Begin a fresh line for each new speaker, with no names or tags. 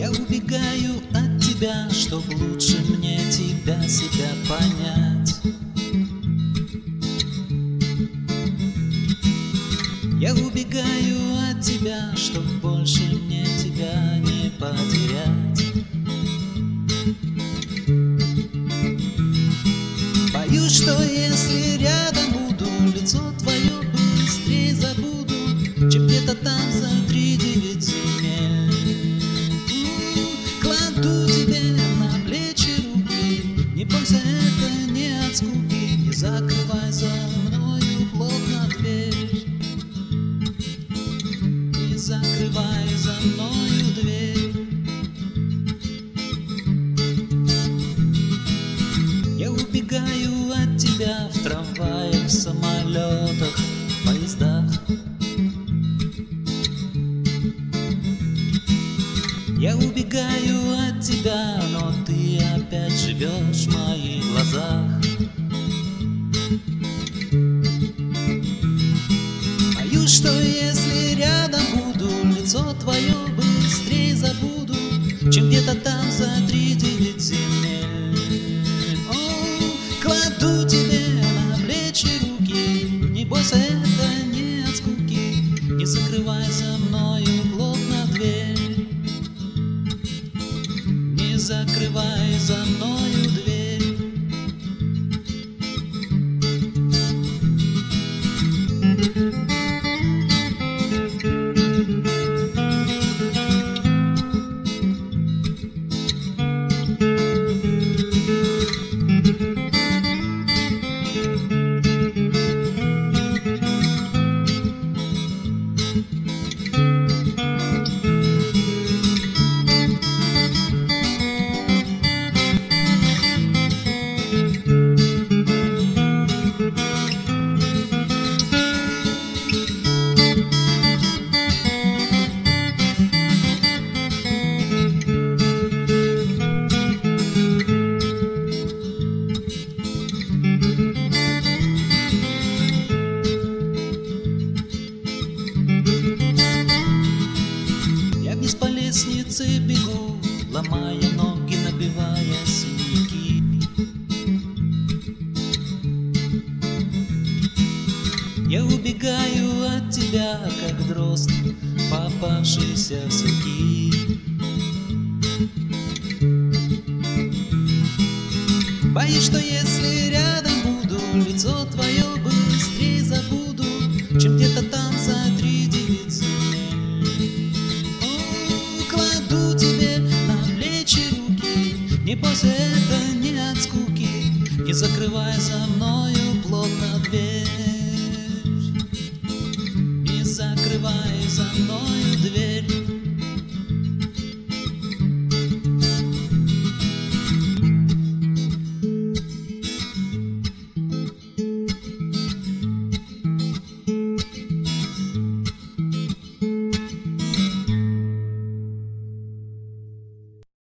Я убегаю от тебя, чтоб лучше мне тебя, себя понять. Я убегаю от тебя, чтоб больше мне тебя не потерять. Боюсь, что если рядом буду, лицо твое быстрее забуду, чем где-то там за 3-9 земель. Кладу тебе на плечи руки, не бойся, это не от скуки, не закрывай за мною плотно дверь. Не закрывай за мною дверь. Я убегаю от тебя в трамваях, в самолетах, в поездах. Я убегаю от тебя, но ты опять живешь в моих глазах. Боюсь, что если рядом буду, лицо твое быстрее забуду, чем где-то там за 3-9 земель. О, кладу тебе на плечи руки, не бойся, это не от скуки, не закрывай за мною плотно дверь. Не закрывай за мною дверь. По лестнице бегу, ломая ноги, набивая синяки. Я убегаю от тебя, как дрозд, попавшийся в суки. Боюсь, что если рядом буду, лицо твое быстрее забуду, чем где-то там за 3-9 земель. Кладу тебе на плечи руки, не бойся, это не от скуки, не закрывай за мною